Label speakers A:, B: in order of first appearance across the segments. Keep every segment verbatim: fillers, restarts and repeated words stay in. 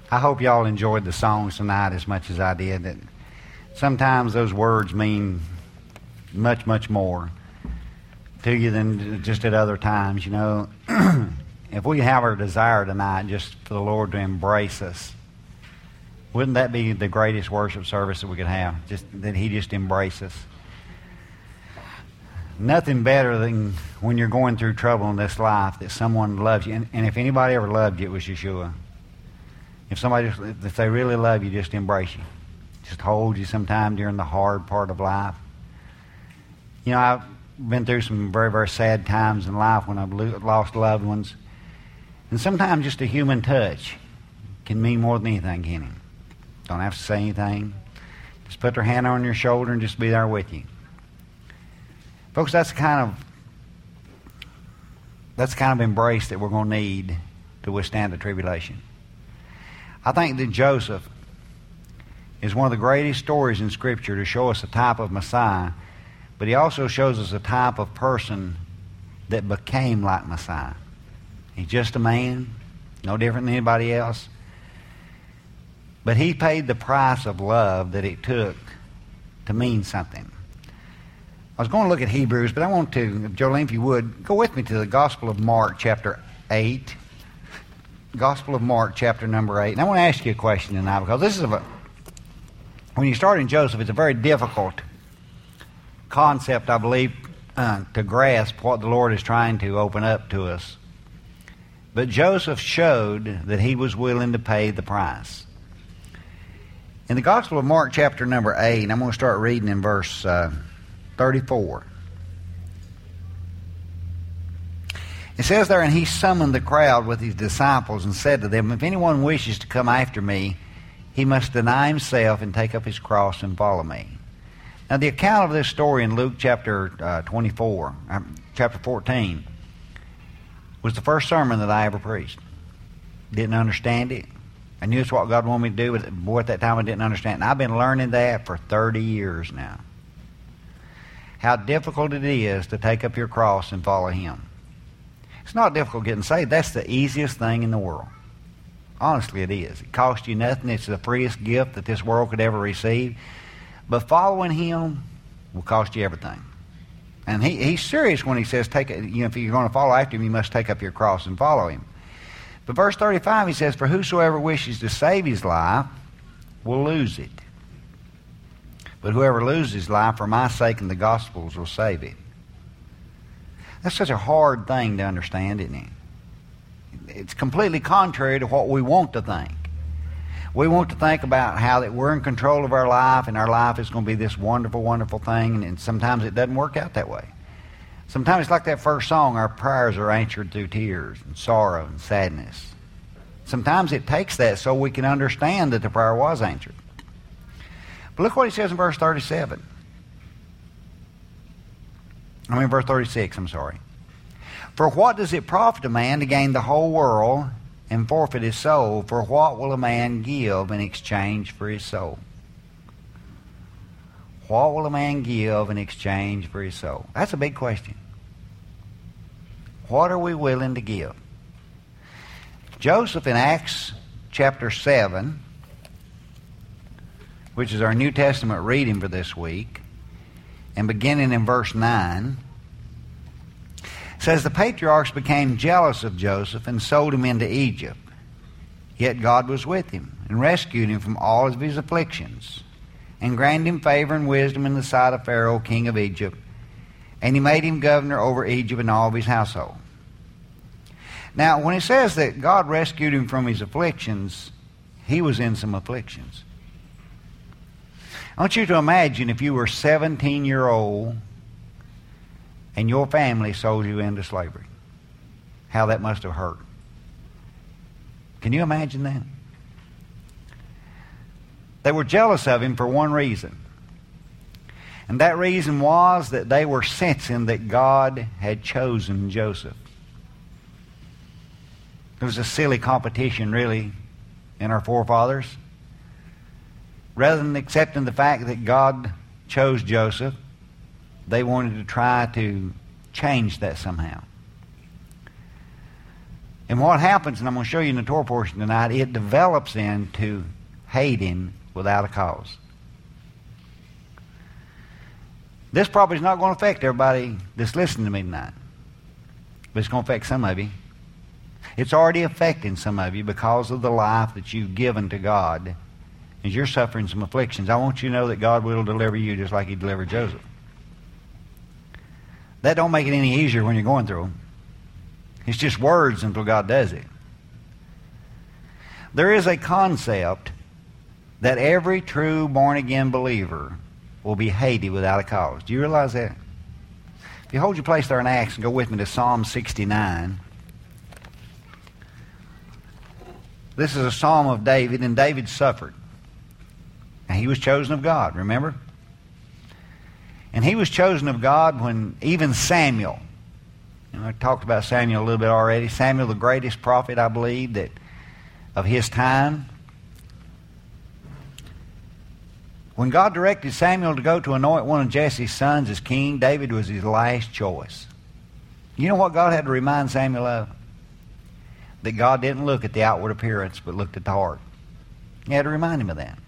A: I hope y'all enjoyed the songs tonight as much as I did. That sometimes those words mean much, much more to you than just at other times, you know. If we have our desire tonight just for the Lord to embrace us, wouldn't that be the greatest worship service that we could have? Just that He just embrace us. Nothing better than when you're going through trouble in this life that someone loves you. And, and if anybody ever loved you, it was Yeshua. If somebody, if they really love you, just embrace you. Just hold you sometime during the hard part of life. You know, I've been through some very, very sad times in life when I've lo- lost loved ones. And sometimes just a human touch can mean more than anything, can it? Don't have to say anything. Just put their hand on your shoulder and just be there with you. Folks, that's the kind of that's the kind of embrace that we're going to need to withstand the tribulation. I think that Joseph is one of the greatest stories in Scripture to show us a type of Messiah, but he also shows us a type of person that became like Messiah. He's just a man, no different than anybody else. But he paid the price of love that it took to mean something. I was going to look at Hebrews, but I want to, Jolene, if you would, go with me to the Gospel of Mark, chapter eight. Gospel of Mark, chapter number eight. And I want to ask you a question tonight, because this is a, when you start in Joseph, it's a very difficult concept, I believe, uh, to grasp what the Lord is trying to open up to us. But Joseph showed that he was willing to pay the price. In the Gospel of Mark, chapter number eight, and I'm going to start reading in verse uh, thirty-four. It says there, and he summoned the crowd with his disciples and said to them, if anyone wishes to come after me, he must deny himself and take up his cross and follow me. Now the account of this story in Luke chapter uh, twenty-four, uh, chapter fourteen, was the first sermon that I ever preached. Didn't understand it. I knew it's what God wanted me to do, but boy, at that time I didn't understand. And I've been learning that for thirty years now. How difficult it is to take up your cross and follow Him. It's not difficult getting saved. That's the easiest thing in the world. Honestly, it is. It costs you nothing. It's the freest gift that this world could ever receive. But following Him will cost you everything. And he, he's serious when he says, "Take it. You know, if you're going to follow after Him, you must take up your cross and follow Him." But verse thirty-five, he says, "For whosoever wishes to save his life will lose it. But whoever loses his life for my sake and the gospel's will save it." That's such a hard thing to understand, isn't it? It's completely contrary to what we want to think. We want to think about how that we're in control of our life and our life is going to be this wonderful, wonderful thing, and sometimes it doesn't work out that way. Sometimes it's like that first song, our prayers are answered through tears and sorrow and sadness. Sometimes it takes that so we can understand that the prayer was answered. But look what he says in verse thirty-seven. I mean verse thirty-six, I'm sorry. "For what does it profit a man to gain the whole world and forfeit his soul? For what will a man give in exchange for his soul?" What will a man give in exchange for his soul? That's a big question. What are we willing to give? Joseph in Acts chapter seven, which is our New Testament reading for this week, and beginning in verse nine, says, "The patriarchs became jealous of Joseph and sold him into Egypt. Yet God was with him and rescued him from all of his afflictions, and granted him favor and wisdom in the sight of Pharaoh, king of Egypt, and he made him governor over Egypt and all of his household." Now, when it says that God rescued him from his afflictions, he was in some afflictions. I want you to imagine if you were seventeen-year-old and your family sold you into slavery. How that must have hurt. Can you imagine that? They were jealous of him for one reason. And that reason was that they were sensing that God had chosen Joseph. It was a silly competition, really, in our forefathers. Rather than accepting the fact that God chose Joseph, they wanted to try to change that somehow. And what happens, and I'm going to show you in the Torah portion tonight, it develops into hating without a cause. This probably is not going to affect everybody that's listening to me tonight, but it's going to affect some of you. It's already affecting some of you because of the life that you've given to God. As you're suffering some afflictions, I want you to know that God will deliver you just like He delivered Joseph. That don't make it any easier when you're going through them. It's just words until God does it. There is a concept that every true born-again believer will be hated without a cause. Do you realize that? If you hold your place there in Acts and go with me to Psalm sixty-nine. This is a psalm of David, and David suffered. Now, he was chosen of God, remember? And he was chosen of God when even Samuel, you know, I talked about Samuel a little bit already. Samuel, the greatest prophet, I believe, that of his time. When God directed Samuel to go to anoint one of Jesse's sons as king, David was his last choice. You know what God had to remind Samuel of? That God didn't look at the outward appearance, but looked at the heart. He had to remind him of that.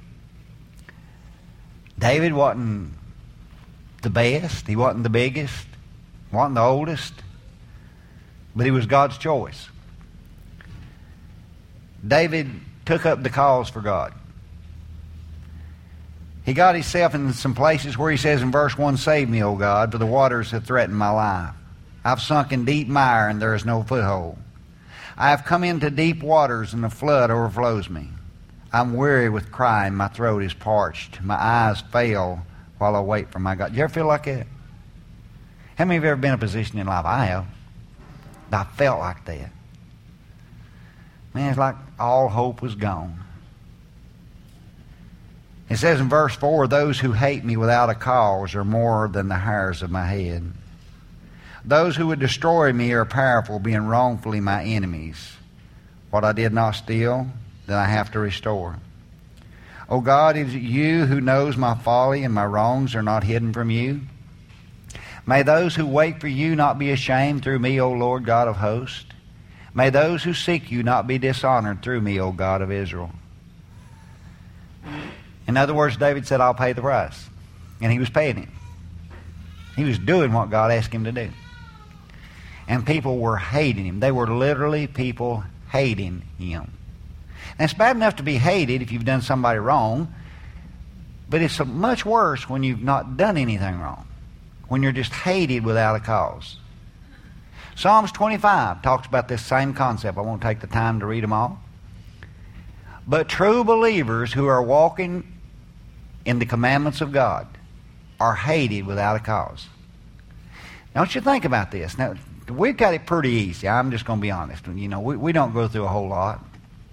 A: David wasn't the best. He wasn't the biggest. Wasn't the oldest. But he was God's choice. David took up the cause for God. He got himself in some places where he says in verse one, "Save me, O God, for the waters have threatened my life. I've sunk in deep mire, and there is no foothold. I have come into deep waters, and the flood overflows me. I'm weary with crying. My throat is parched. My eyes fail while I wait for my God." Do you ever feel like that? How many of you have ever been in a position in life? I have. I felt like that. Man, it's like all hope was gone. It says in verse four, "Those who hate me without a cause are more than the hairs of my head. Those who would destroy me are powerful, being wrongfully my enemies. What I did not steal, then I have to restore. O God, is it you who knows my folly, and my wrongs are not hidden from you? May those who wait for you not be ashamed through me, O Lord God of hosts. May those who seek you not be dishonored through me, O God of Israel." In other words, David said, "I'll pay the price." And he was paying it. He was doing what God asked him to do. And people were hating him. They were literally people hating him. And it's bad enough to be hated if you've done somebody wrong, but it's much worse when you've not done anything wrong, when you're just hated without a cause. Psalms twenty-five talks about this same concept. I won't take the time to read them all. But true believers who are walking in the commandments of God are hated without a cause. Now, don't you think about this. Now, we've got it pretty easy. I'm just going to be honest. You know, we, we don't go through a whole lot.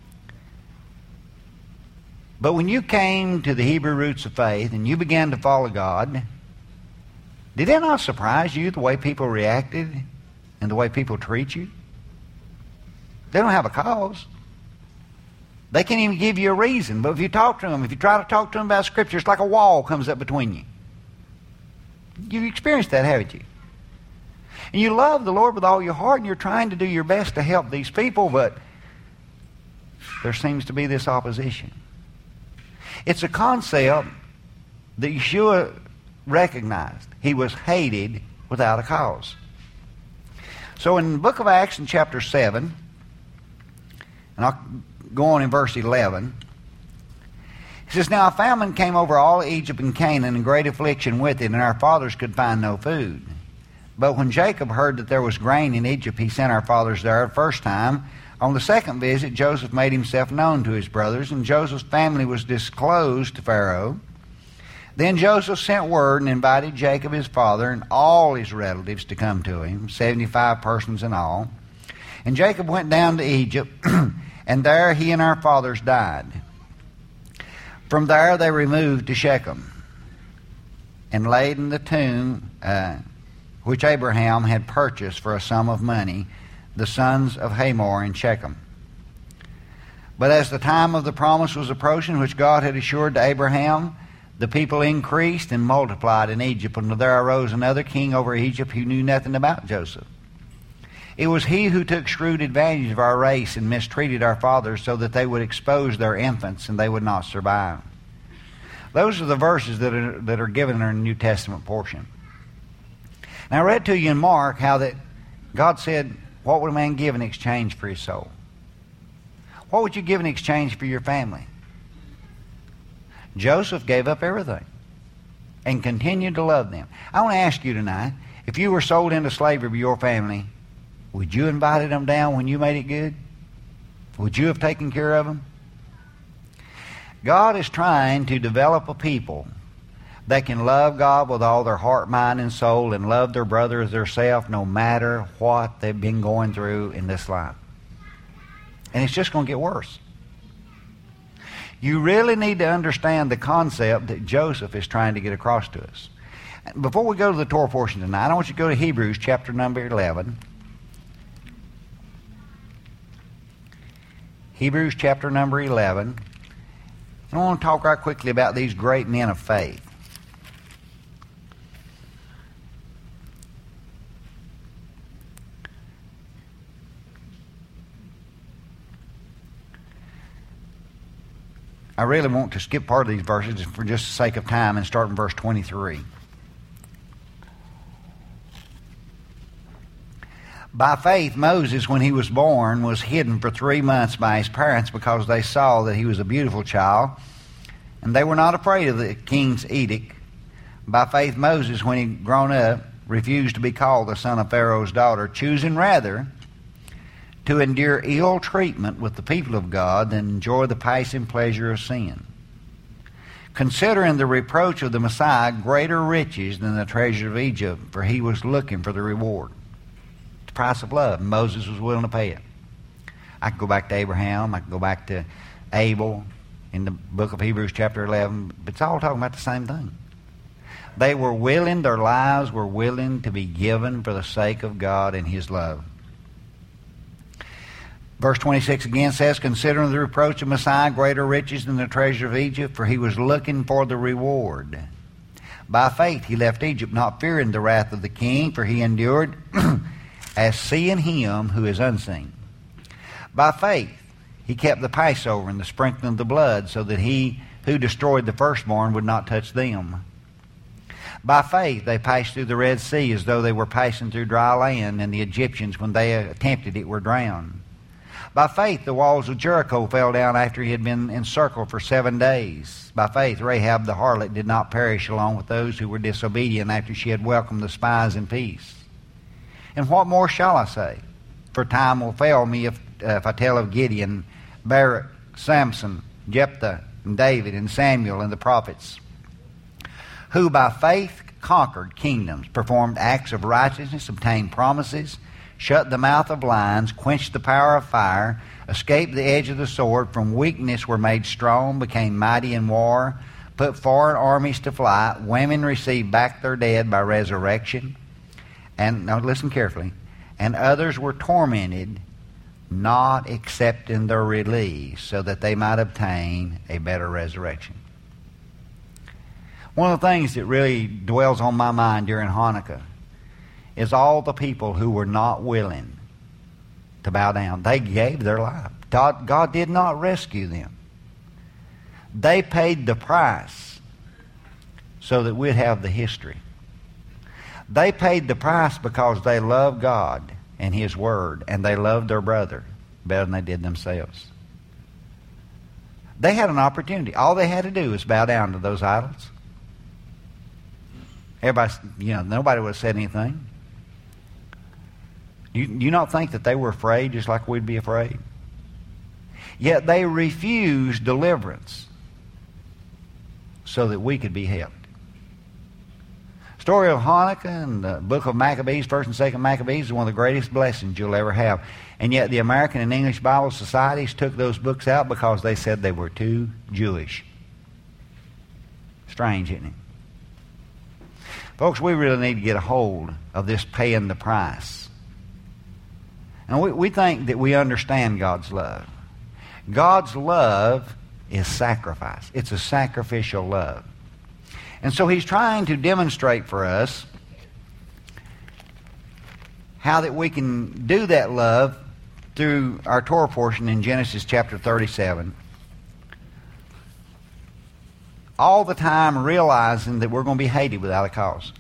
A: But when you came to the Hebrew roots of faith and you began to follow God, did it not surprise you the way people reacted and the way people treat you? They don't have a cause. They can't even give you a reason. But if you talk to them, if you try to talk to them about Scripture, it's like a wall comes up between you. You've experienced that, haven't you? And you love the Lord with all your heart, and you're trying to do your best to help these people, but there seems to be this opposition. It's a concept that Yeshua recognized. He was hated without a cause. So in the book of Acts in chapter seven, and I'll go on in verse eleven, he says, "Now a famine came over all Egypt and Canaan, and great affliction with it, and our fathers could find no food. But when Jacob heard that there was grain in Egypt, he sent our fathers there the first time. On the second visit, Joseph made himself known to his brothers, and Joseph's family was disclosed to Pharaoh. Then Joseph sent word and invited Jacob his father and all his relatives to come to him, seventy-five persons in all. And Jacob went down to Egypt, and there he and our fathers died. From there they removed to Shechem and laid in the tomb uh, which Abraham had purchased for a sum of money, the sons of Hamor in Shechem. But as the time of the promise was approaching, which God had assured to Abraham, the people increased and multiplied in Egypt, and there arose another king over Egypt who knew nothing about Joseph. It was he who took shrewd advantage of our race and mistreated our fathers so that they would expose their infants and they would not survive. Those are the verses that are, that are given in our New Testament portion. Now, I read to you in Mark how that God said, what would a man give in exchange for his soul? What would you give in exchange for your family? Joseph gave up everything and continued to love them. I want to ask you tonight, if you were sold into slavery by your family, would you have invited them down when you made it good? Would you have taken care of them? God is trying to develop a people that can love God with all their heart, mind, and soul and love their brother as theirself no matter what they've been going through in this life. And it's just going to get worse. You really need to understand the concept that Joseph is trying to get across to us. Before we go to the Torah portion tonight, I want you to go to Hebrews chapter number eleven. Hebrews chapter number eleven. I want to talk right quickly about these great men of faith. I really want to skip part of these verses for just the sake of time and start in verse twenty-three. By faith, Moses, when he was born, was hidden for three months by his parents because they saw that he was a beautiful child, and they were not afraid of the king's edict. By faith, Moses, when he grown up, refused to be called the son of Pharaoh's daughter, choosing rather to endure ill treatment with the people of God than enjoy the passing pleasure of sin, considering the reproach of the Messiah greater riches than the treasure of Egypt, for he was looking for the reward. The price of love. Moses was willing to pay it. I can go back to Abraham. I can go back to Abel in the book of Hebrews chapter eleven. But it's all talking about the same thing. They were willing, their lives were willing to be given for the sake of God and his love. Verse twenty-six again says, considering the reproach of Messiah greater riches than the treasure of Egypt, for he was looking for the reward. By faith he left Egypt, not fearing the wrath of the king, for he endured as seeing him who is unseen. By faith he kept the Passover and the sprinkling of the blood, so that he who destroyed the firstborn would not touch them. By faith they passed through the Red Sea as though they were passing through dry land, and the Egyptians, when they attempted it, were drowned. By faith the walls of Jericho fell down after he had been encircled for seven days. By faith Rahab the harlot did not perish along with those who were disobedient after she had welcomed the spies in peace. And what more shall I say? For time will fail me if, uh, if I tell of Gideon, Barak, Samson, Jephthah, and David, and Samuel, and the prophets, who by faith conquered kingdoms, performed acts of righteousness, obtained promises, shut the mouth of lions, quenched the power of fire, escaped the edge of the sword, from weakness were made strong, became mighty in war, put foreign armies to flight, women received back their dead by resurrection, and now listen carefully, and others were tormented, not accepting their release, so that they might obtain a better resurrection. One of the things that really dwells on my mind during Hanukkah is all the people who were not willing to bow down. They gave their life. God, God did not rescue them. They paid the price so that we'd have the history. They paid the price because they loved God and his word, and they loved their brother better than they did themselves. They had an opportunity. All they had to do was bow down to those idols. Everybody, you know, nobody would have said anything. You, you not think that they were afraid just like we'd be afraid? Yet they refused deliverance so that we could be helped. Story of Hanukkah and the book of Maccabees, First and Second Maccabees, is one of the greatest blessings you'll ever have. And yet the American and English Bible Societies took those books out because they said they were too Jewish. Strange, isn't it? Folks, we really need to get a hold of this paying the price. And we, we think that we understand God's love. God's love is sacrifice. It's a sacrificial love. And so he's trying to demonstrate for us how that we can do that love through our Torah portion in Genesis chapter thirty-seven. All the time realizing that we're going to be hated without a cause.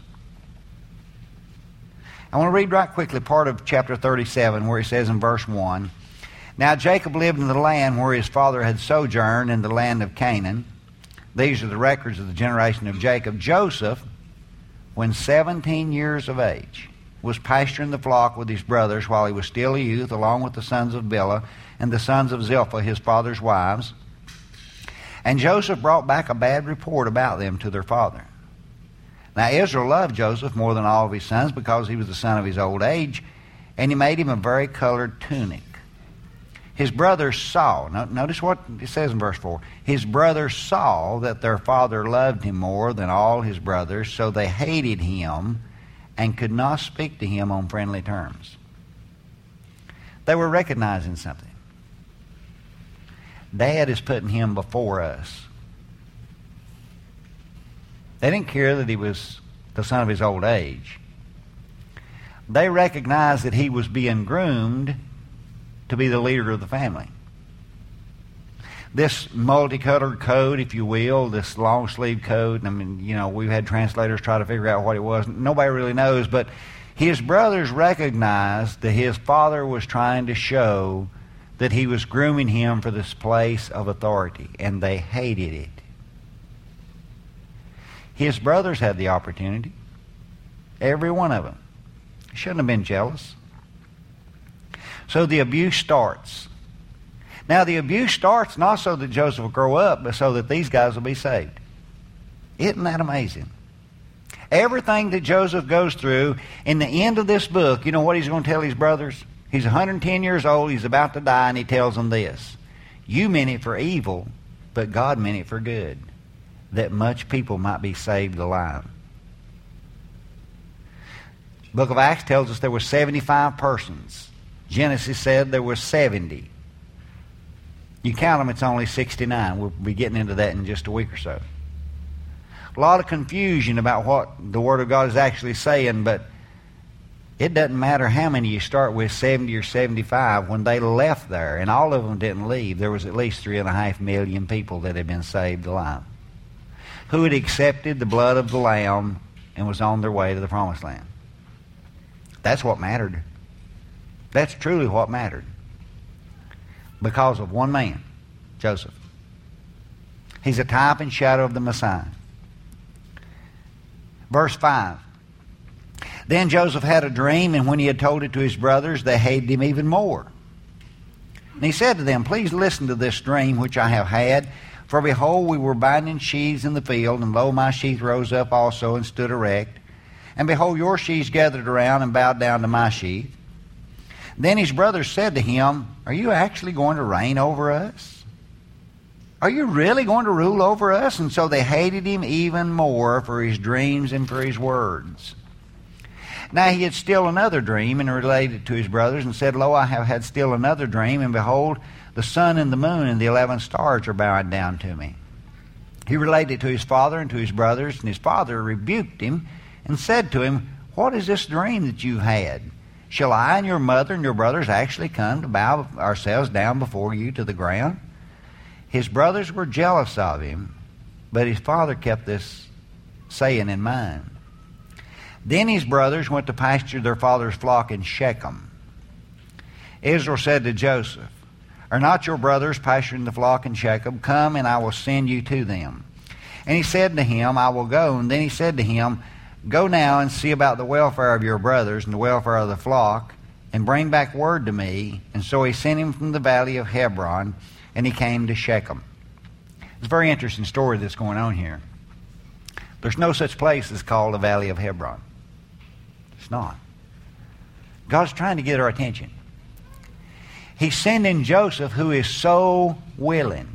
A: I want to read right quickly part of chapter thirty-seven where he says in verse one, Now Jacob lived in the land where his father had sojourned, in the land of Canaan. These are the records of the generation of Jacob. Joseph, when seventeen years of age, was pasturing the flock with his brothers while he was still a youth, along with the sons of Bilhah and the sons of Zilpah, his father's wives. And Joseph brought back a bad report about them to their father. Now Israel loved Joseph more than all of his sons because he was the son of his old age, and he made him a vari-colored tunic. His brothers saw, notice what it says in verse four, his brothers saw that their father loved him more than all his brothers, so they hated him and could not speak to him on friendly terms. They were recognizing something. Dad is putting him before us. They didn't care that he was the son of his old age. They recognized that he was being groomed to be the leader of the family. This multicolored coat, if you will, this long-sleeve coat, I mean, you know, we've had translators try to figure out what it was. Nobody really knows, but his brothers recognized that his father was trying to show that he was grooming him for this place of authority, and they hated it. His brothers had the opportunity. Every one of them. Shouldn't have been jealous. So the abuse starts. Now the abuse starts not so that Joseph will grow up, but so that these guys will be saved. Isn't that amazing? Everything that Joseph goes through, in the end of this book, you know what he's going to tell his brothers? He's one hundred ten years old, he's about to die, and he tells them this. You meant it for evil, but God meant it for good, that much people might be saved alive. The book of Acts tells us there were seventy-five persons. Genesis said there were seventy. You count them, it's only sixty-nine. We'll be getting into that in just a week or so. A lot of confusion about what the Word of God is actually saying, but it doesn't matter how many you start with, seventy or seventy-five. When they left there, and all of them didn't leave, there was at least three and a half million people that had been saved alive, who had accepted the blood of the Lamb and was on their way to the Promised Land. That's what mattered. That's truly what mattered. Because of one man, Joseph. He's a type and shadow of the Messiah. Verse five. Then Joseph had a dream, and when he had told it to his brothers, they hated him even more. And he said to them, Please listen to this dream which I have had. For behold, we were binding sheaves in the field, and lo, my sheaf rose up also and stood erect. And behold, your sheaves gathered around and bowed down to my sheaf. Then his brothers said to him, Are you actually going to reign over us? Are you really going to rule over us? And so they hated him even more for his dreams and for his words. Now he had still another dream, and related it to his brothers, and said, Lo, I have had still another dream, and behold, the sun and the moon and the eleven stars are bowing down to me. He related it to his father and to his brothers, and his father rebuked him and said to him, What is this dream that you had? Shall I and your mother and your brothers actually come to bow ourselves down before you to the ground? His brothers were jealous of him, but his father kept this saying in mind. Then his brothers went to pasture their father's flock in Shechem. Israel said to Joseph, Are not your brothers pasturing the flock in Shechem? Come, and I will send you to them. And he said to him, I will go. And then he said to him, Go now and see about the welfare of your brothers and the welfare of the flock, and bring back word to me. And so he sent him from the valley of Hebron, and he came to Shechem. It's a very interesting story that's going on here. There's no such place as called the valley of Hebron. It's not. God's trying to get our attention. He's sending Joseph, who is so willing.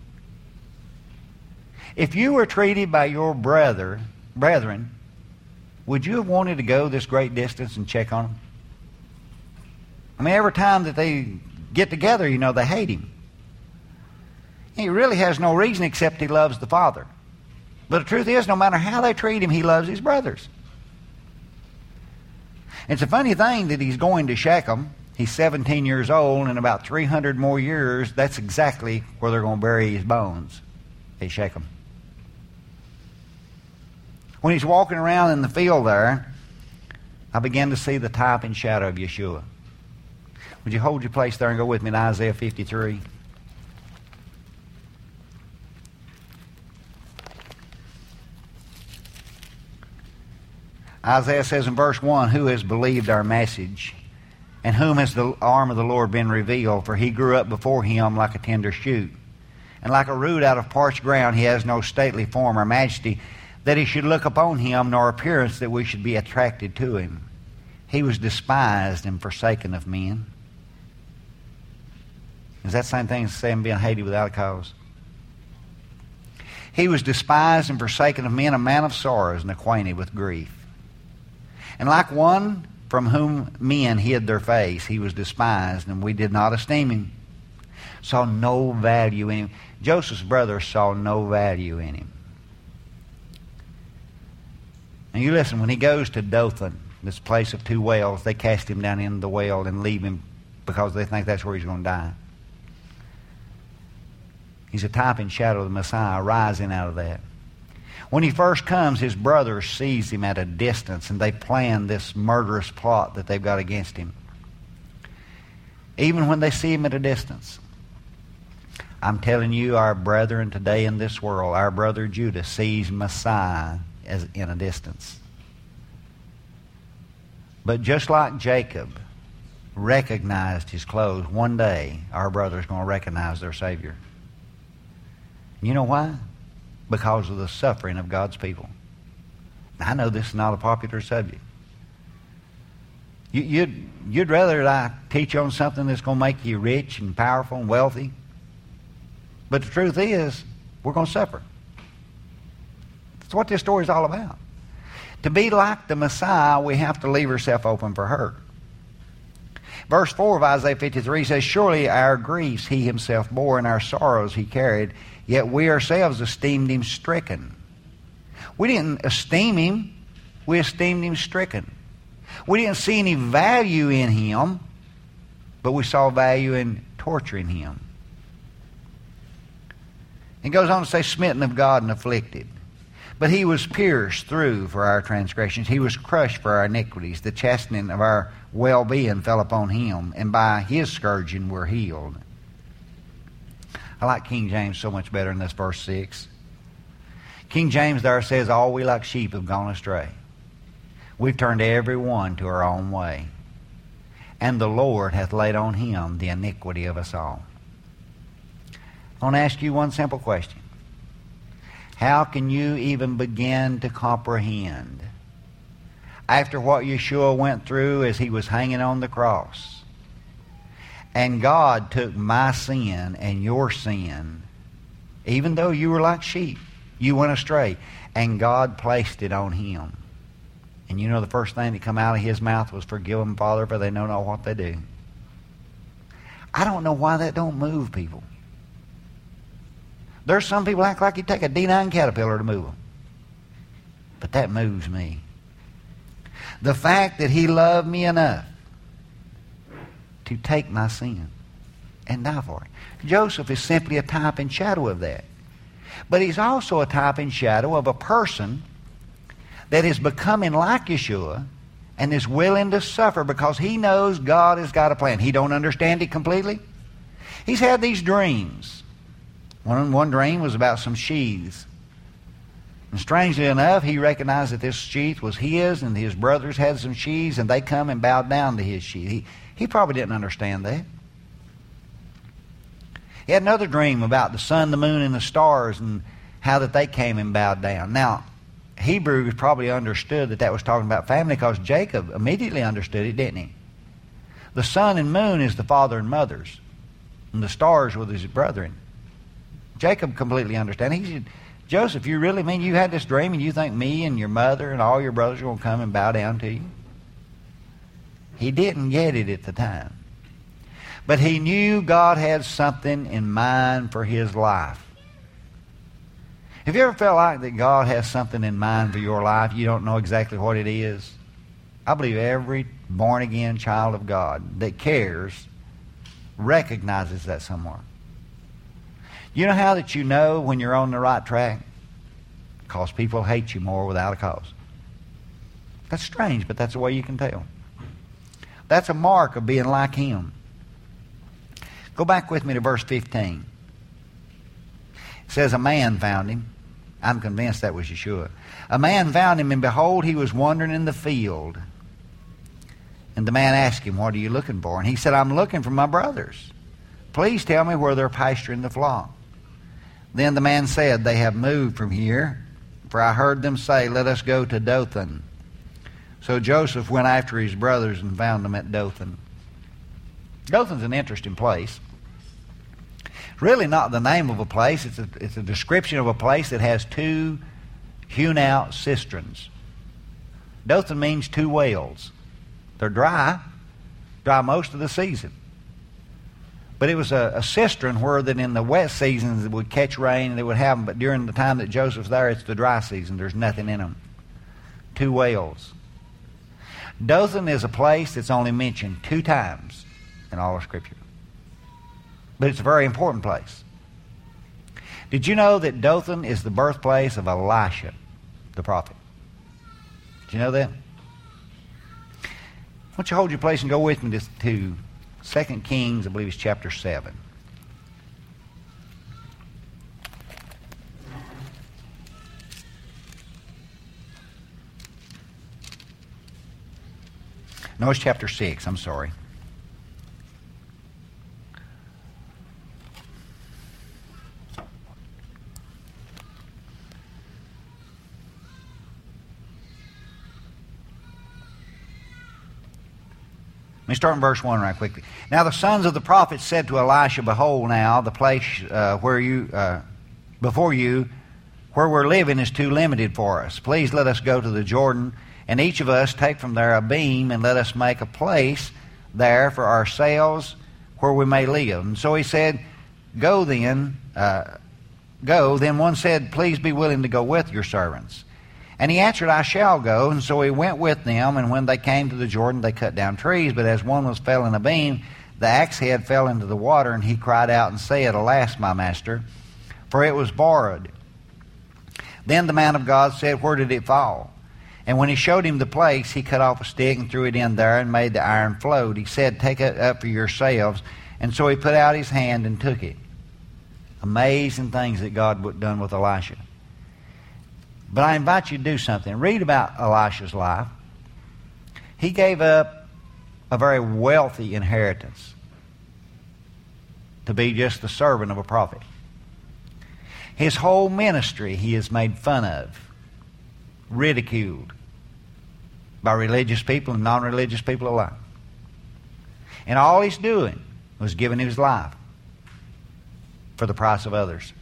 A: If you were treated by your brother, brethren, would you have wanted to go this great distance and check on them? I mean, every time that they get together, you know, they hate him. He really has no reason except he loves the Father. But the truth is, no matter how they treat him, he loves his brothers. It's a funny thing that he's going to Shechem. He's seventeen years old, and about three hundred more years, that's exactly where they're going to bury his bones, at Shechem. When he's walking around in the field there, I began to see the type and shadow of Yeshua. Would you hold your place there and go with me to Isaiah fifty-three? Isaiah says in verse one, "Who has believed our message? And whom has the arm of the Lord been revealed? For he grew up before him like a tender shoot. And like a root out of parched ground, he has no stately form or majesty, that he should look upon him, nor appearance that we should be attracted to him. He was despised and forsaken of men." Is that the same thing as saying being hated without a cause? "He was despised and forsaken of men, a man of sorrows and acquainted with grief. And like one from whom men hid their face, he was despised, and we did not esteem him." Saw no value in him. Joseph's brothers saw no value in him. And you listen, when he goes to Dothan, this place of two wells, they cast him down into the well and leave him because they think that's where he's going to die. He's a type and shadow of the Messiah rising out of that. When he first comes, his brothers seize him at a distance, and they plan this murderous plot that they've got against him. Even when they see him at a distance. I'm telling you, our brethren today in this world, our brother Judah sees Messiah as in a distance. But just like Jacob recognized his clothes, one day our brother's going to recognize their Savior. You know why? Because of the suffering of God's people. I know this is not a popular subject. You, you'd, you'd rather I teach on something that's going to make you rich and powerful and wealthy. But the truth is, we're going to suffer. That's what this story is all about. To be like the Messiah, we have to leave ourselves open for hurt. Verse four of Isaiah fifty-three says, "Surely our griefs he himself bore, and our sorrows he carried, yet we ourselves esteemed him stricken." We didn't esteem him, we esteemed him stricken. We didn't see any value in him, but we saw value in torturing him. It goes on to say, "Smitten of God and afflicted. But he was pierced through for our transgressions. He was crushed for our iniquities. The chastening of our well-being fell upon him, and by his scourging we're healed." I like King James so much better in this verse six. King James there says, "All we like sheep have gone astray. We've turned every one to our own way. And the Lord hath laid on him the iniquity of us all." I want to ask you one simple question. How can you even begin to comprehend, after what Yeshua went through as he was hanging on the cross, and God took my sin and your sin, even though you were like sheep, you went astray, and God placed it on him. And you know the first thing that come out of his mouth was, "Forgive them, Father, for they know not what they do." I don't know why that don't move people. There's some people act like you take a D nine Caterpillar to move them. But that moves me. The fact that he loved me enough to take my sin and die for it. Joseph is simply a type and shadow of that. But he's also a type and shadow of a person that is becoming like Yeshua and is willing to suffer because he knows God has got a plan. He don't understand it completely. He's had these dreams. One, one dream was about some sheaths. And strangely enough, he recognized that this sheath was his, and his brothers had some sheaths, and they come and bowed down to his sheath. He, he probably didn't understand that. He had another dream about the sun, the moon, and the stars, and how that they came and bowed down. Now, Hebrews probably understood that that was talking about family, because Jacob immediately understood it, didn't he? The sun and moon is the father and mothers, and the stars were his brethren. Jacob completely understood. He said, "Joseph, you really mean you had this dream and you think me and your mother and all your brothers are going to come and bow down to you?" He didn't get it at the time. But he knew God had something in mind for his life. Have you ever felt like that God has something in mind for your life? You don't know exactly what it is? I believe every born-again child of God that cares recognizes that somewhere. You know how that you know when you're on the right track? Because people hate you more without a cause. That's strange, but that's the way you can tell. That's a mark of being like Him. Go back with me to verse fifteen. It says, a man found him. I'm convinced that was Yeshua. A man found him, and behold, he was wandering in the field. And the man asked him, what are you looking for? And he said, I'm looking for my brothers. Please tell me where they're pasturing the flock. Then the man said, they have moved from here, for I heard them say, let us go to Dothan. So Joseph went after his brothers and found them at Dothan. Dothan's an interesting place. It's really not the name of a place. It's a, it's a description of a place that has two hewn out cisterns. Dothan means two wells. They're dry, dry most of the season. But it was a, a cistern where that in the wet seasons it would catch rain and it would have them. But during the time that Joseph's there, it's the dry season. There's nothing in them. Two wells. Dothan is a place that's only mentioned two times in all of Scripture. But it's a very important place. Did you know that Dothan is the birthplace of Elisha, the prophet? Did you know that? Why don't you hold your place and go with me to, to Second Kings, I believe it's chapter seven. No, it's chapter six, I'm sorry. Let me start in verse one right quickly. Now the sons of the prophets said to Elisha, behold now, the place uh, where you, uh, before you, where we're living is too limited for us. Please let us go to the Jordan, and each of us take from there a beam, and let us make a place there for ourselves where we may live. And so he said, go then, uh, go. Then one said, please be willing to go with your servants. And he answered, I shall go. And so he went with them, and when they came to the Jordan, they cut down trees. But as one was felling a beam, the axe head fell into the water, and he cried out and said, alas, my master, for it was borrowed. Then the man of God said, where did it fall? And when he showed him the place, he cut off a stick and threw it in there and made the iron float. He said, take it up for yourselves. And so he put out his hand and took it. Amazing things that God had done with Elisha. But I invite you to do something. Read about Elisha's life. He gave up a very wealthy inheritance to be just the servant of a prophet. His whole ministry he is made fun of, ridiculed by religious people and non-religious people alike. And all he's doing was giving his life for the price of others.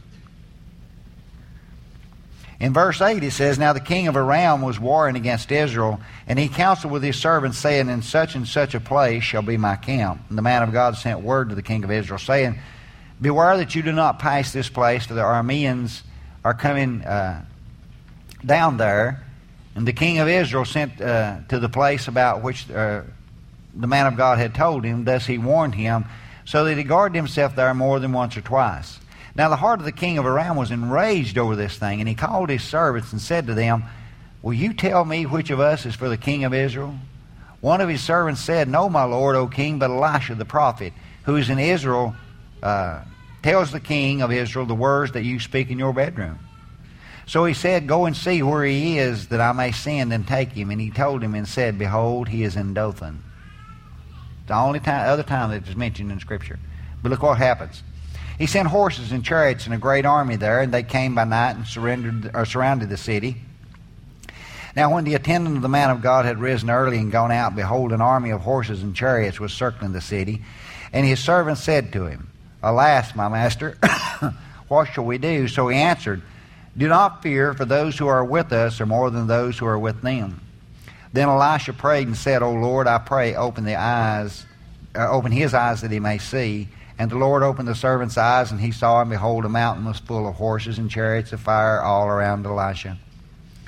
A: In verse eight it says, now the king of Aram was warring against Israel, and he counseled with his servants, saying, in such and such a place shall be my camp. And the man of God sent word to the king of Israel, saying, beware that you do not pass this place, for the Arameans are coming uh, down there. And the king of Israel sent uh, to the place about which uh, the man of God had told him. Thus he warned him, so that he guarded himself there more than once or twice. Now the heart of the king of Aram was enraged over this thing, and he called his servants and said to them, will you tell me which of us is for the king of Israel? One of his servants said, no, my lord, O king, but Elisha the prophet, who is in Israel, uh, tells the king of Israel the words that you speak in your bedroom. So he said, go and see where he is, that I may send and take him. And he told him and said, behold, he is in Dothan. The only time, other time that is mentioned in Scripture. But look what happens. He sent horses and chariots and a great army there, and they came by night and surrendered or surrounded the city. Now when the attendant of the man of God had risen early and gone out, behold, an army of horses and chariots was circling the city. And his servant said to him, alas, my master, what shall we do? So he answered, do not fear, for those who are with us are more than those who are with them. Then Elisha prayed and said, O Lord, I pray, open the eyes, uh, open his eyes that he may see. And the Lord opened the servant's eyes, and he saw, and behold, a mountain was full of horses and chariots of fire all around Elisha.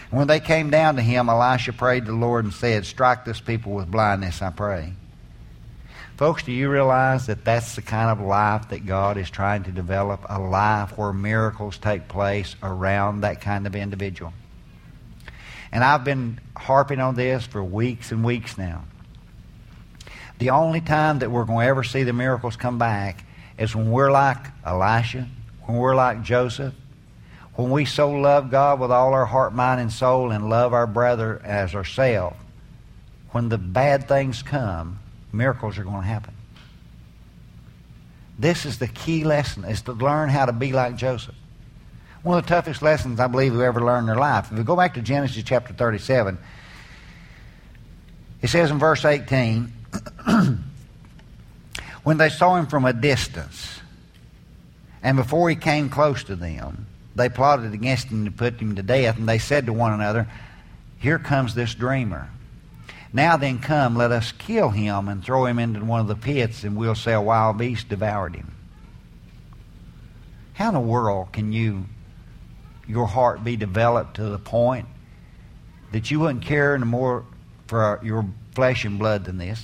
A: When they came down to him, Elisha prayed to the Lord and said, strike this people with blindness, I pray. Folks, do you realize that that's the kind of life that God is trying to develop? A life where miracles take place around that kind of individual. And I've been harping on this for weeks and weeks now. The only time that we're going to ever see the miracles come back is when we're like Elisha, when we're like Joseph, when we so love God with all our heart, mind, and soul and love our brother as ourselves. When the bad things come, miracles are going to happen. This is the key lesson, is to learn how to be like Joseph. One of the toughest lessons I believe we ever learned in their life. If we go back to Genesis chapter thirty-seven, it says in verse eighteen, when they saw him from a distance, and before he came close to them, they plotted against him to put him to death, and they said to one another, here comes this dreamer. Now then come, let us kill him and throw him into one of the pits, and we'll say a wild beast devoured him. How in the world can you, your heart be developed to the point that you wouldn't care no more for your flesh and blood than this?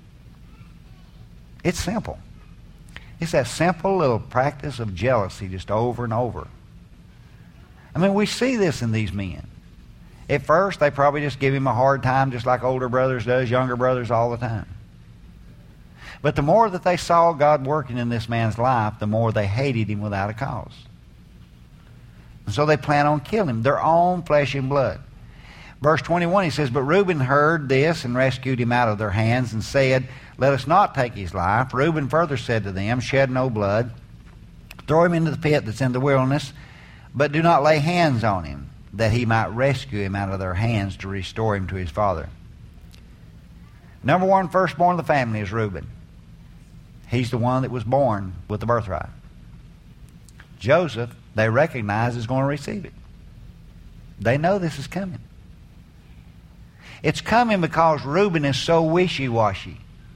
A: It's simple. It's that simple little practice of jealousy just over and over. I mean, we see this in these men. At first, they probably just give him a hard time just like older brothers does, younger brothers all the time. But the more that they saw God working in this man's life, the more they hated him without a cause. And so they plan on killing him, their own flesh and blood. Verse twenty-one, he says, but Reuben heard this and rescued him out of their hands and said, let us not take his life. Reuben further said to them, shed no blood. Throw him into the pit that's in the wilderness, but do not lay hands on him, that he might rescue him out of their hands to restore him to his father. Number one firstborn of the family is Reuben. He's the one that was born with the birthright. Joseph, they recognize, is going to receive it. They know this is coming. It's coming because Reuben is so wishy-washy.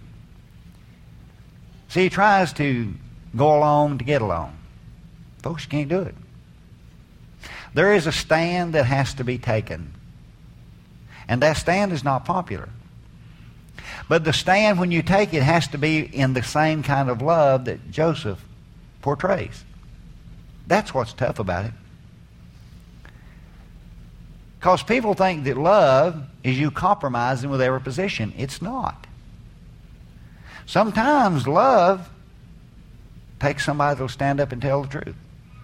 A: See, he tries to go along to get along. Folks, you can't do it. There is a stand that has to be taken. And that stand is not popular. But the stand, when you take it, has to be in the same kind of love that Joseph portrays. That's what's tough about it. Because people think that love is you compromising with every position. It's not. Sometimes love takes somebody that will stand up and tell the truth.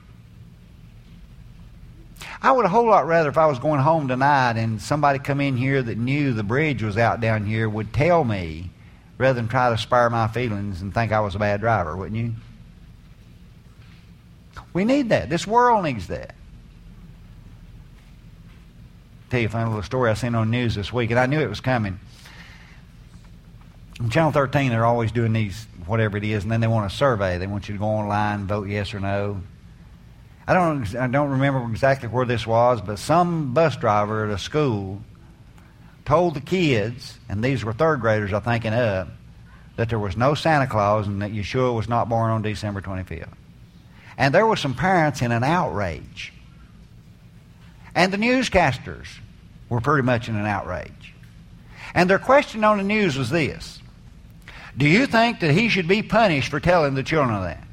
A: I would a whole lot rather, if I was going home tonight and somebody come in here that knew the bridge was out down here, would tell me, rather than try to spare my feelings and think I was a bad driver, wouldn't you? We need that. This world needs that. Tell you a funny little story I seen on the news this week, and I knew it was coming. On Channel thirteen, they're always doing these, whatever it is, and then they want a survey. They want you to go online and vote yes or no. I don't, I don't remember exactly where this was, but some bus driver at a school told the kids, and these were third graders, I think, and up, that there was no Santa Claus and that Yeshua was not born on December twenty-fifth. And there were some parents in an outrage. And the newscasters were pretty much in an outrage. And their question on the news was this: do you think that he should be punished for telling the children that?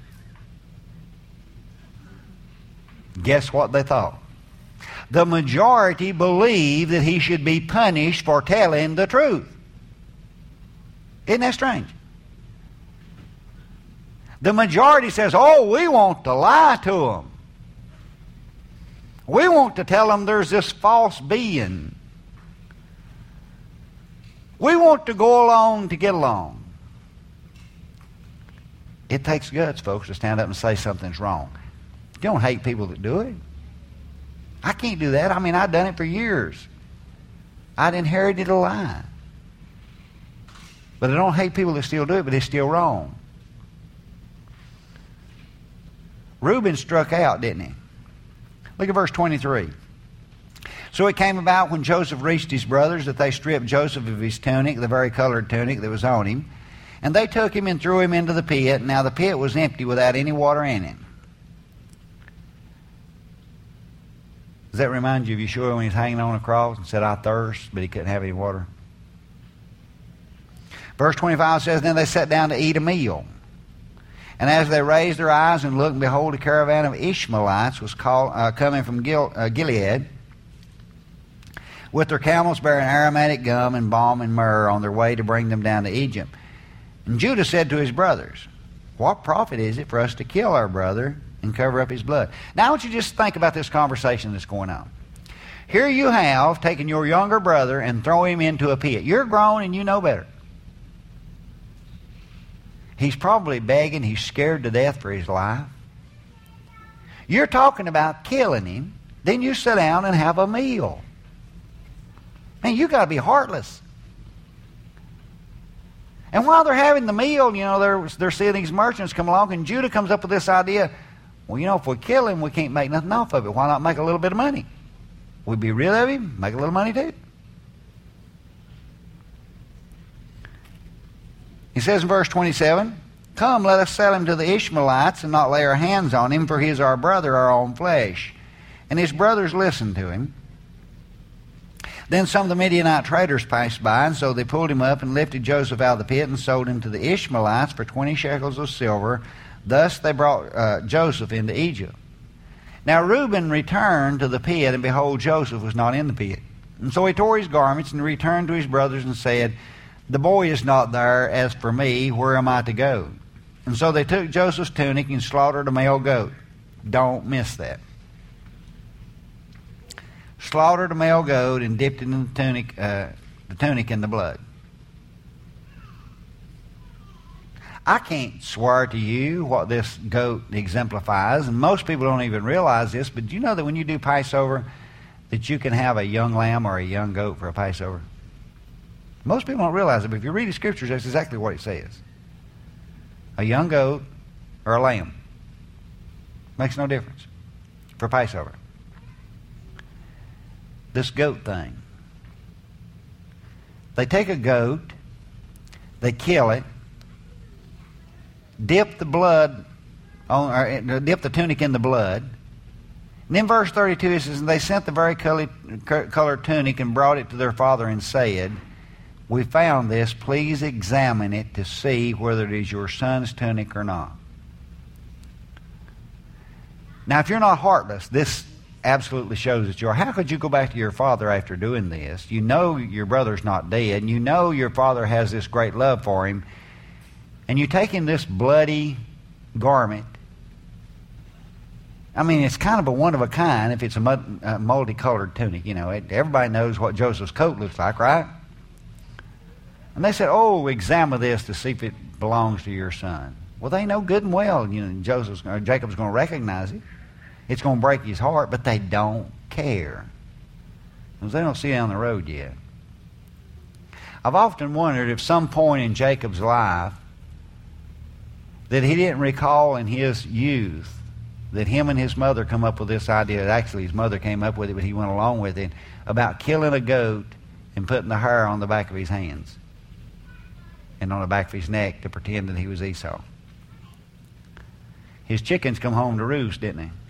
A: Guess what they thought? The majority believe that he should be punished for telling the truth. Isn't that strange? The majority says, oh, we want to lie to them. We want to tell them there's this false being. We want to go along to get along. It takes guts, folks, to stand up and say something's wrong. You don't hate people that do it. I can't do that. I mean, I've done it for years. I'd inherited a lie. But I don't hate people that still do it, but it's still wrong. Reuben struck out, didn't he? Look at verse twenty-three. So it came about when Joseph reached his brothers that they stripped Joseph of his tunic, the very colored tunic that was on him, and they took him and threw him into the pit. Now the pit was empty without any water in it. Does that remind you of Yeshua when he's hanging on a cross and said, I thirst, but he couldn't have any water? Verse twenty-five says, Then they sat down to eat a meal. And as they raised their eyes and looked, behold, a caravan of Ishmaelites was called, uh, coming from Gil, uh, Gilead, with their camels bearing aromatic gum and balm and myrrh on their way to bring them down to Egypt. And Judah said to his brothers, What profit is it for us to kill our brother and cover up his blood? Now I want you to just think about this conversation that's going on. Here you have taken your younger brother and throw him into a pit. You're grown and you know better. He's probably begging. He's scared to death for his life. You're talking about killing him. Then you sit down and have a meal. Man, you got to be heartless. And while they're having the meal, you know, they're, they're seeing these merchants come along, and Judah comes up with this idea, well, you know, if we kill him, we can't make nothing off of it. Why not make a little bit of money? We'd be rid of him, make a little money too. He says in verse twenty-seven, Come, let us sell him to the Ishmaelites and not lay our hands on him, for he is our brother, our own flesh. And his brothers listened to him. Then some of the Midianite traders passed by, and so they pulled him up and lifted Joseph out of the pit and sold him to the Ishmaelites for twenty shekels of silver. Thus they brought uh, Joseph into Egypt. Now Reuben returned to the pit, and behold, Joseph was not in the pit. And so he tore his garments and returned to his brothers and said, The boy is not there. As for me, where am I to go? And so they took Joseph's tunic and slaughtered a male goat. Don't miss that. Slaughtered a male goat and dipped it in the tunic, uh, the tunic in the blood. I can't swear to you what this goat exemplifies, and most people don't even realize this, but do you know that when you do Passover, that you can have a young lamb or a young goat for a Passover? Most people don't realize it, but if you read the Scriptures, that's exactly what it says. A young goat or a lamb. Makes no difference for Passover. This goat thing. They take a goat, they kill it, dip the blood, on, or dip the tunic in the blood. And then verse thirty-two it says, And they sent the very colored, colored tunic and brought it to their father and said, We found this, please examine it to see whether it is your son's tunic or not. Now if you're not heartless, this absolutely shows that you are. How could you go back to your father after doing this? You know your brother's not dead, and you know your father has this great love for him, and you take him this bloody garment. I mean, it's kind of a one of a kind if it's a multicolored tunic. You know, it, everybody knows what Joseph's coat looks like, right? And they said, oh, examine this to see if it belongs to your son. Well, they know good and well, you know, Joseph's, or Jacob's going to recognize it. It's going to break his heart, but they don't care. Because they don't see it on the road yet. I've often wondered if some point in Jacob's life that he didn't recall in his youth that him and his mother come up with this idea. Actually, his mother came up with it, but he went along with it, about killing a goat and putting the hair on the back of his hands and on the back of his neck to pretend that he was Esau. His chickens come home to roost, didn't they?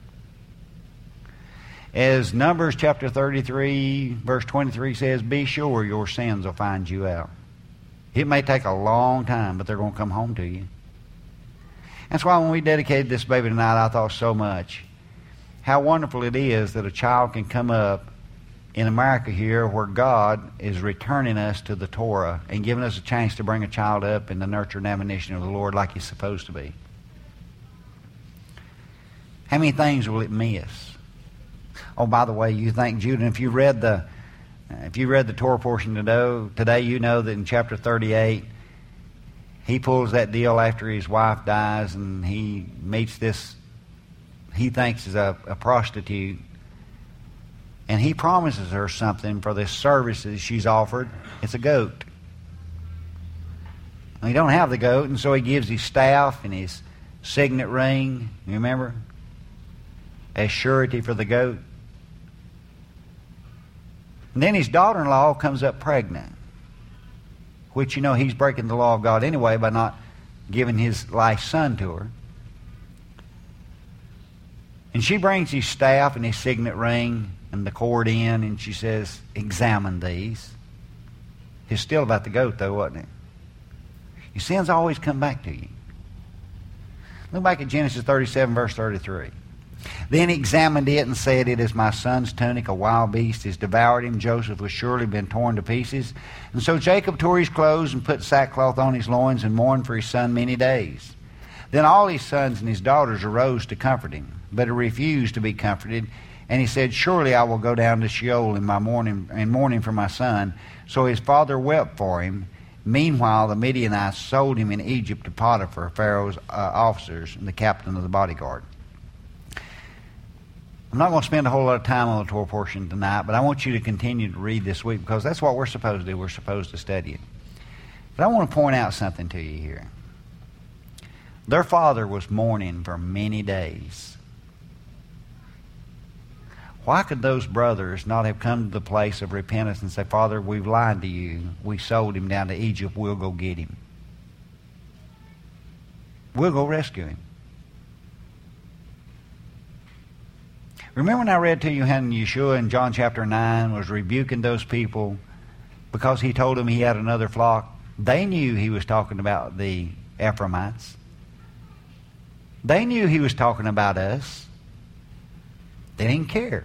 A: As Numbers chapter thirty-three, verse twenty-three says, Be sure your sins will find you out. It may take a long time, but they're going to come home to you. That's why when we dedicated this baby tonight, I thought so much how wonderful it is that a child can come up in America here where God is returning us to the Torah and giving us a chance to bring a child up in the nurture and admonition of the Lord like he's supposed to be. How many things will it miss? Oh, by the way, you think Judah, if you read the if you read the Torah portion today, today, you know that in chapter thirty-eight, he pulls that deal after his wife dies, and he meets this, he thinks is a, a prostitute, and he promises her something for this service that she's offered. It's a goat. And he don't have the goat, and so he gives his staff and his signet ring, you remember, as surety for the goat. And then his daughter-in-law comes up pregnant, which, you know, he's breaking the law of God anyway by not giving his life son to her. And she brings his staff and his signet ring and the cord in, and she says, examine these. It's still about the goat, though, wasn't it? Your sins always come back to you. Look back at Genesis thirty-seven, verse thirty-three. Then he examined it and said, it is my son's tunic. A wild beast has devoured him. Joseph was surely been torn to pieces. And so Jacob tore his clothes and put sackcloth on his loins and mourned for his son many days. Then all his sons and his daughters arose to comfort him, but he refused to be comforted. And he said, surely I will go down to Sheol in my mourning, in mourning for my son. So his father wept for him. Meanwhile, the Midianites sold him in Egypt to Potiphar, Pharaoh's uh, officers, and the captain of the bodyguard. I'm not going to spend a whole lot of time on the Torah portion tonight, but I want you to continue to read this week because that's what we're supposed to do. We're supposed to study it. But I want to point out something to you here. Their father was mourning for many days. Why could those brothers not have come to the place of repentance and say, Father, we've lied to you. We sold him down to Egypt. We'll go get him. We'll go rescue him. Remember when I read to you how Yeshua in John chapter nine was rebuking those people because he told them he had another flock? They knew he was talking about the Ephraimites. They knew he was talking about us. They didn't care.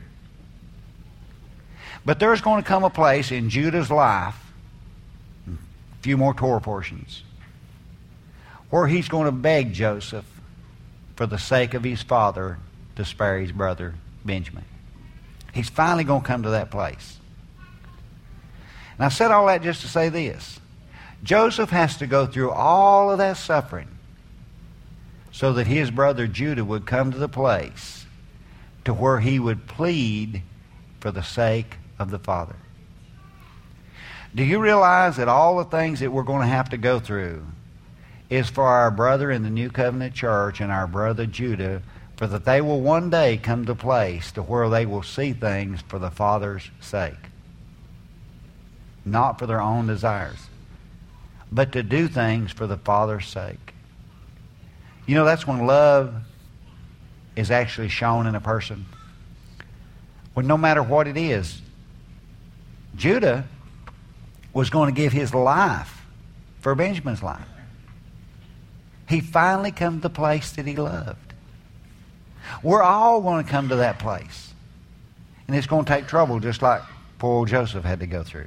A: But there's going to come a place in Judah's life, a few more Torah portions, where he's going to beg Joseph for the sake of his father to spare his brother Benjamin. He's finally going to come to that place. And I said all that just to say this. Joseph has to go through all of that suffering so that his brother Judah would come to the place to where he would plead for the sake of the Father. Do you realize that all the things that we're going to have to go through is for our brother in the New Covenant Church and our brother Judah, for that they will one day come to a place to where they will see things for the Father's sake. Not for their own desires, but to do things for the Father's sake. You know, that's when love is actually shown in a person. When no matter what it is, Judah was going to give his life for Benjamin's life. He finally come to the place that he loved. We're all going to come to that place. And it's going to take trouble just like poor old Joseph had to go through.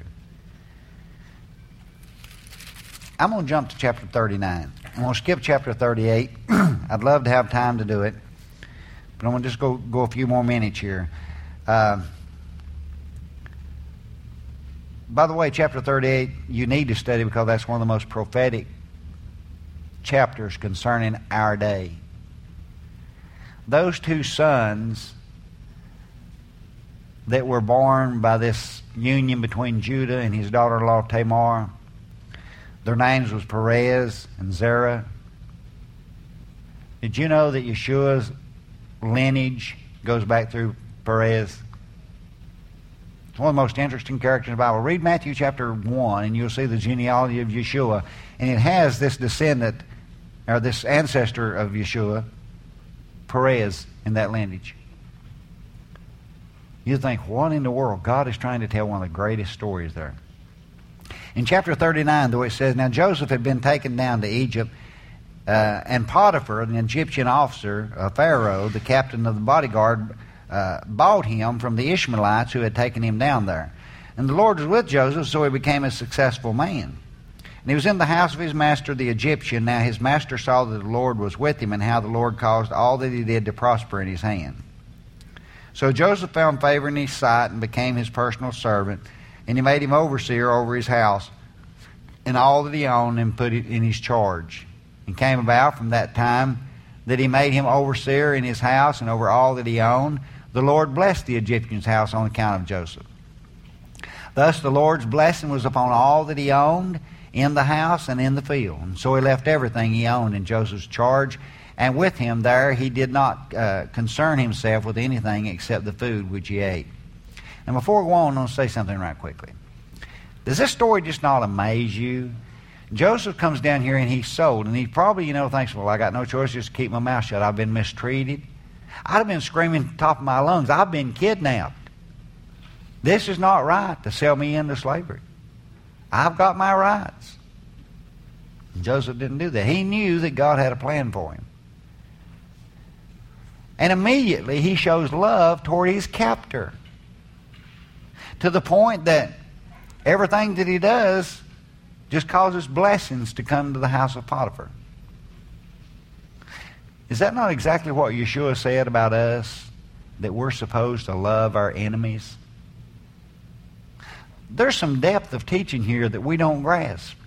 A: I'm going to jump to chapter thirty-nine. I'm going to skip chapter thirty-eight. I'd love to have time to do it. But I'm going to just go, go a few more minutes here. Uh, by the way, chapter thirty-eight, you need to study because that's one of the most prophetic chapters concerning our day. Those two sons that were born by this union between Judah and his daughter-in-law Tamar, their names was Perez and Zerah. Did you know that Yeshua's lineage goes back through Perez? It's one of the most interesting characters in the Bible. Read Matthew chapter one and you'll see the genealogy of Yeshua. And it has this descendant, or this ancestor of Yeshua, Perez, in that lineage. You think, what in the world? God is trying to tell one of the greatest stories there. In chapter thirty-nine, though, it says, now Joseph had been taken down to Egypt, uh, and Potiphar, an Egyptian officer of Pharaoh, the captain of the bodyguard, uh, bought him from the Ishmaelites who had taken him down there. And the Lord was with Joseph, so he became a successful man. And he was in the house of his master, the Egyptian. Now his master saw that the Lord was with him and how the Lord caused all that he did to prosper in his hand. So Joseph found favor in his sight and became his personal servant. And he made him overseer over his house and all that he owned and put it in his charge. And came about from that time that he made him overseer in his house and over all that he owned. The Lord blessed the Egyptian's house on account of Joseph. Thus the Lord's blessing was upon all that he owned in the house and in the field. And so he left everything he owned in Joseph's charge. And with him there he did not uh, concern himself with anything except the food which he ate. And before we go on, I'm going to say something right quickly. Does this story just not amaze you? Joseph comes down here and he's sold. And he probably, you know, thinks, well, I got no choice, just keep my mouth shut. I've been mistreated. I'd have been screaming at the top of my lungs, I've been kidnapped. This is not right to sell me into slavery. I've got my rights. Joseph didn't do that. He knew that God had a plan for him. And immediately he shows love toward his captor, to the point that everything that he does just causes blessings to come to the house of Potiphar. Is that not exactly what Yeshua said about us, that we're supposed to love our enemies? There's some depth of teaching here that we don't grasp.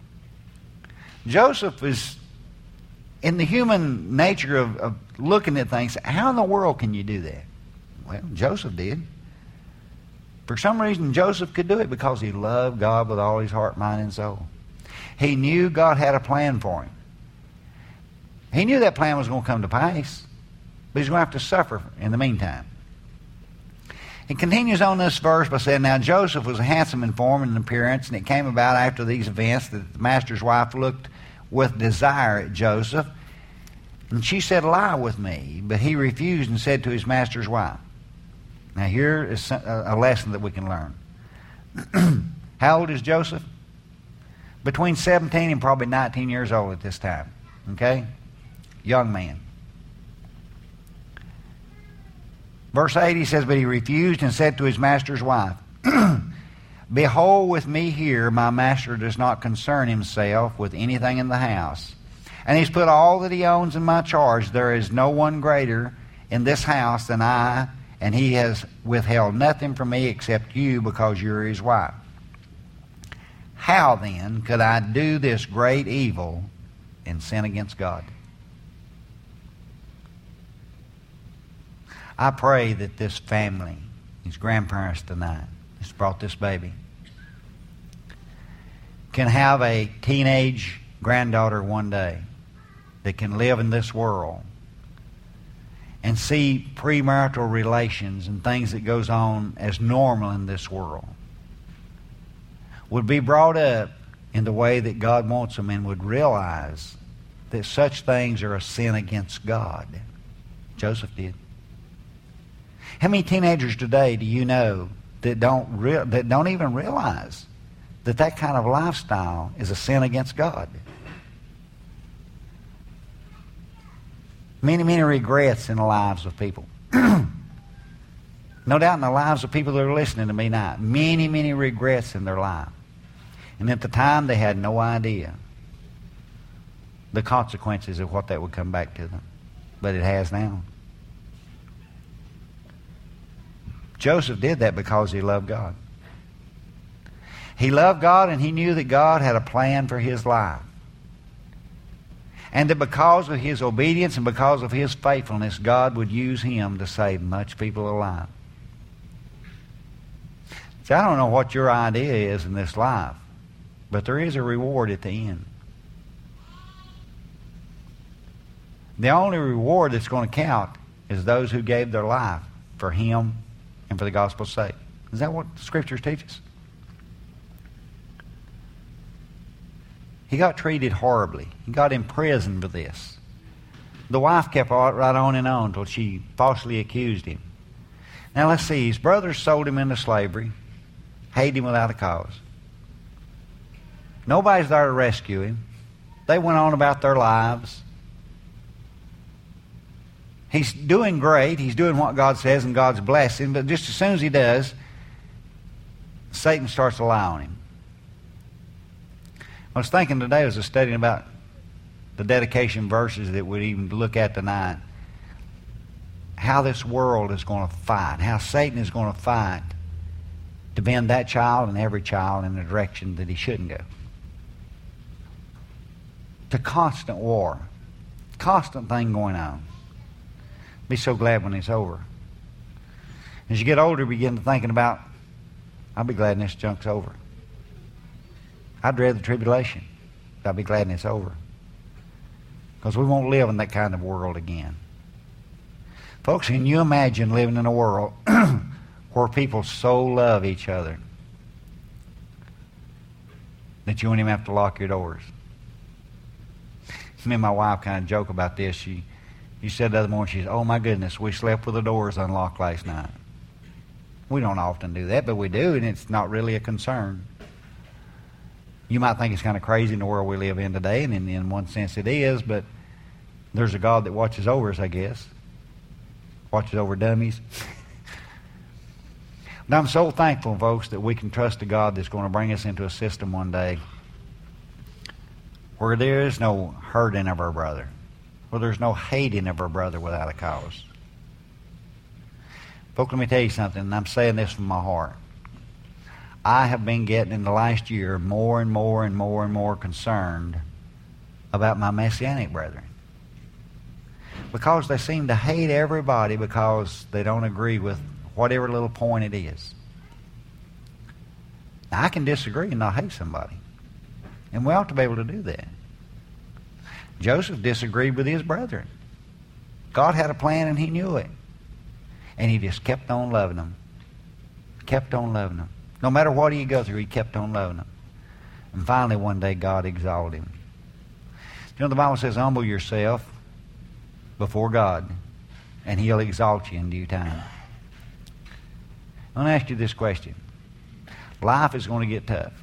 A: Joseph is, in the human nature of, of looking at things, how in the world can you do that? Well, Joseph did. For some reason, Joseph could do it because he loved God with all his heart, mind, and soul. He knew God had a plan for him. He knew that plan was going to come to pass, but he's going to have to suffer in the meantime. He continues on this verse by saying, now Joseph was handsome in form and in appearance, and it came about after these events that the master's wife looked with desire at Joseph, and she said, lie with me. But he refused and said to his master's wife. Now here is a lesson that we can learn. How old is Joseph? Between seventeen and probably nineteen years old at this time. Okay? Young man. Verse eight, he says, but he refused and said to his master's wife, behold, with me here my master does not concern himself with anything in the house. And he's put all that he owns in my charge. There is no one greater in this house than I, and he has withheld nothing from me except you, because you're his wife. How then could I do this great evil and sin against God? I pray that this family, these grandparents tonight, that's brought this baby, can have a teenage granddaughter one day that can live in this world and see premarital relations and things that goes on as normal in this world, would be brought up in the way that God wants them, and would realize that such things are a sin against God. Joseph did. How many teenagers today do you know that don't re- that don't even realize that that kind of lifestyle is a sin against God? Many, many regrets in the lives of people. No doubt in the lives of people that are listening to me now. Many, many regrets in their life. And at the time, they had no idea the consequences of what that would come back to them. But it has now. Joseph did that because he loved God. He loved God, and he knew that God had a plan for his life. And that because of his obedience and because of his faithfulness, God would use him to save much people alive. See, I don't know what your idea is in this life, but there is a reward at the end. The only reward that's going to count is those who gave their life for him and for the gospel's sake. Is that what the Scriptures teach us? He got treated horribly. He got imprisoned for this. The wife kept right on and on until she falsely accused him. Now let's see. His brothers sold him into slavery, hated him without a cause. Nobody's there to rescue him. They went on about their lives. He's doing great. He's doing what God says, and God's blessing. But just as soon as he does, Satan starts to lie on him. I was thinking today, as I was studying about the dedication verses that we'd even look at tonight, how this world is going to fight, how Satan is going to fight to bend that child and every child in the direction that he shouldn't go. It's a constant war, constant thing going on. Be so glad when it's over. As you get older, you begin to thinking about, I'll be glad when this junk's over. I'd dread the tribulation. I'll be glad when it's over. Because we won't live in that kind of world again. Folks, can you imagine living in a world where people so love each other that you won't even have to lock your doors? Me and my wife kind of joke about this. She, You said the other morning, she said, oh my goodness, we slept with the doors unlocked last night. We don't often do that, but we do, and it's not really a concern. You might think it's kind of crazy in the world we live in today, and in, in one sense it is, but there's a God that watches over us, I guess. Watches over dummies. But I'm so thankful, folks, that we can trust a God that's going to bring us into a system one day where there is no hurting of our brother, where there's no hating of our brother without a cause. Folks, let me tell you something, and I'm saying this from my heart. I have been getting in the last year more and more and more and more concerned about my Messianic brethren, because they seem to hate everybody because they don't agree with whatever little point it is. Now, I can disagree and not hate somebody, and we ought to be able to do that. Joseph disagreed with his brethren. God had a plan and he knew it. And he just kept on loving them. Kept on loving them. No matter what he go through, he kept on loving them. And finally, one day, God exalted him. You know, the Bible says, humble yourself before God, and he'll exalt you in due time. I want to ask you this question. Life is going to get tough.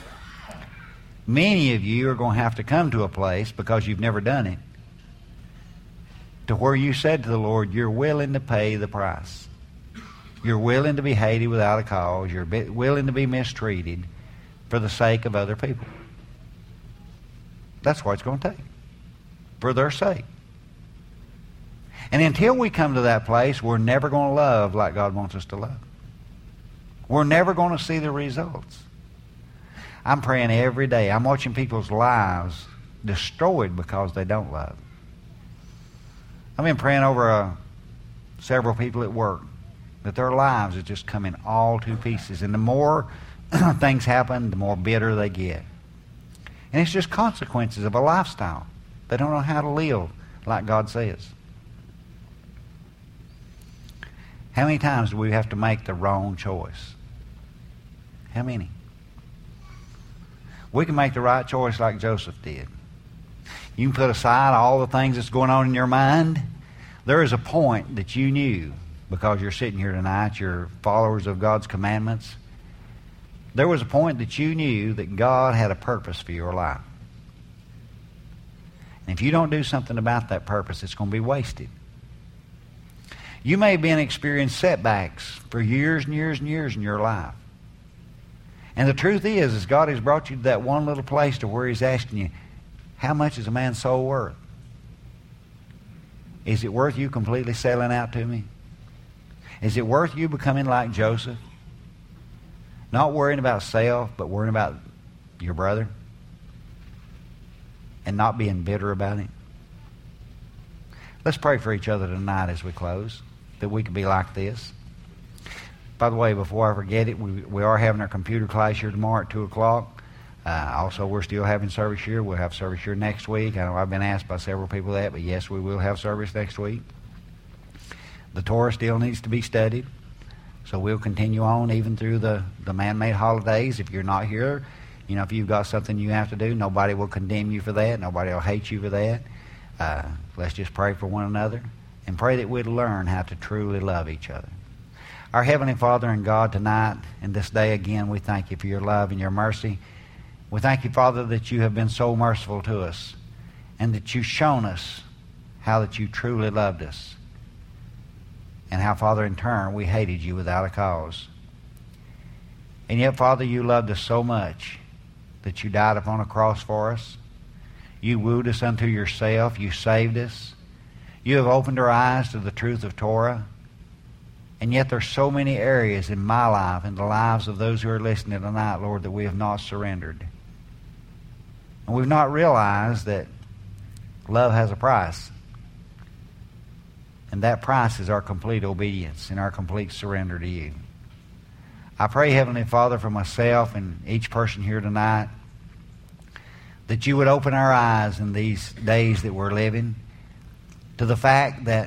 A: Many of you are going to have to come to a place, because you've never done it, to where you said to the Lord, you're willing to pay the price. You're willing to be hated without a cause. You're willing to be mistreated for the sake of other people. That's what it's going to take. For their sake. And until we come to that place, we're never going to love like God wants us to love. We're never going to see the results. I'm praying every day. I'm watching people's lives destroyed because they don't love. I've been praying over uh, several people at work that their lives are just coming all to pieces. And the more things happen, the more bitter they get. And it's just consequences of a lifestyle. They don't know how to live like God says. How many times do we have to make the wrong choice? How many? We can make the right choice like Joseph did. You can put aside all the things that's going on in your mind. There is a point that you knew, because you're sitting here tonight, you're followers of God's commandments. There was a point that you knew that God had a purpose for your life. And if you don't do something about that purpose, it's going to be wasted. You may have been experiencing setbacks for years and years and years in your life. And the truth is, is God has brought you to that one little place to where He's asking you, how much is a man's soul worth? Is it worth you completely selling out to me? Is it worth you becoming like Joseph? Not worrying about self, but worrying about your brother? And not being bitter about it? Let's pray for each other tonight as we close, that we can be like this. By the way, before I forget it, we, we are having our computer class here tomorrow at two o'clock. Uh, also, we're still having service here. We'll have service here next week. I know I've been asked by several people that, but yes, we will have service next week. The Torah still needs to be studied, so we'll continue on even through the, the man-made holidays. If you're not here, you know, if you've got something you have to do, nobody will condemn you for that. Nobody will hate you for that. Uh, let's just pray for one another and pray that we'd learn how to truly love each other. Our Heavenly Father and God, tonight and this day again, we thank you for your love and your mercy. We thank you, Father, that you have been so merciful to us and that you've shown us how that you truly loved us and how, Father, in turn, we hated you without a cause. And yet, Father, you loved us so much that you died upon a cross for us. You wooed us unto yourself. You saved us. You have opened our eyes to the truth of Torah. And yet there's so many areas in my life and the lives of those who are listening tonight, Lord, that we have not surrendered. And we've not realized that love has a price. And that price is our complete obedience and our complete surrender to you. I pray, Heavenly Father, for myself and each person here tonight, that you would open our eyes in these days that we're living to the fact that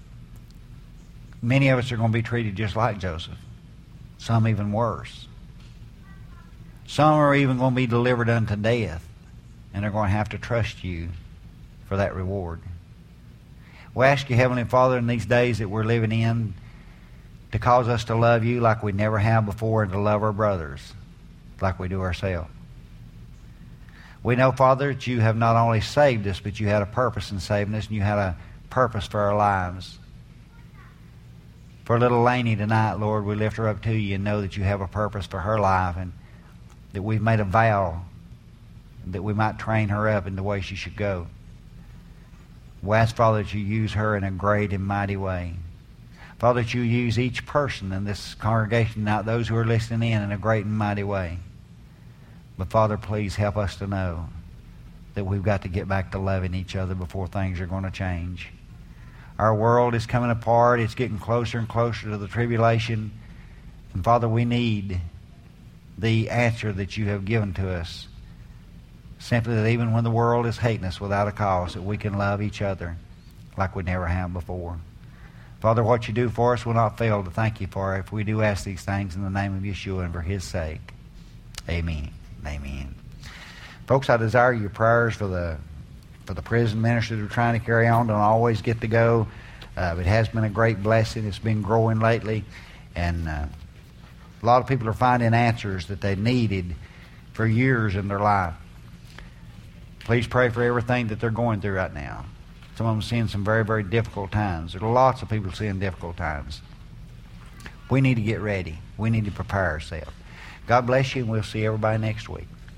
A: many of us are going to be treated just like Joseph. Some even worse. Some are even going to be delivered unto death, and they're going to have to trust you for that reward. We ask you, Heavenly Father, in these days that we're living in, to cause us to love you like we never have before and to love our brothers like we do ourselves. We know, Father, that you have not only saved us, but you had a purpose in saving us, and you had a purpose for our lives. For little Lainey tonight, Lord, we lift her up to you and know that you have a purpose for her life, and that we've made a vow that we might train her up in the way she should go. We ask, Father, that you use her in a great and mighty way. Father, that you use each person in this congregation, not those who are listening in, in a great and mighty way. But Father, please help us to know that we've got to get back to loving each other before things are going to change. Our world is coming apart. It's getting closer and closer to the tribulation. And Father, we need the answer that you have given to us. Simply that even when the world is hating us without a cause, that we can love each other like we never have before. Father, what you do for us will not fail to thank you for if we do ask these things in the name of Yeshua and for his sake. Amen. Amen. Folks, I desire your prayers for the for the prison ministry that are trying to carry on. Don't always get to go. Uh, it has been a great blessing. It's been growing lately. And uh, a lot of people are finding answers that they needed for years in their life. Please pray for everything that they're going through right now. Some of them are seeing some very, very difficult times. There are lots of people seeing difficult times. We need to get ready. We need to prepare ourselves. God bless you, and we'll see everybody next week.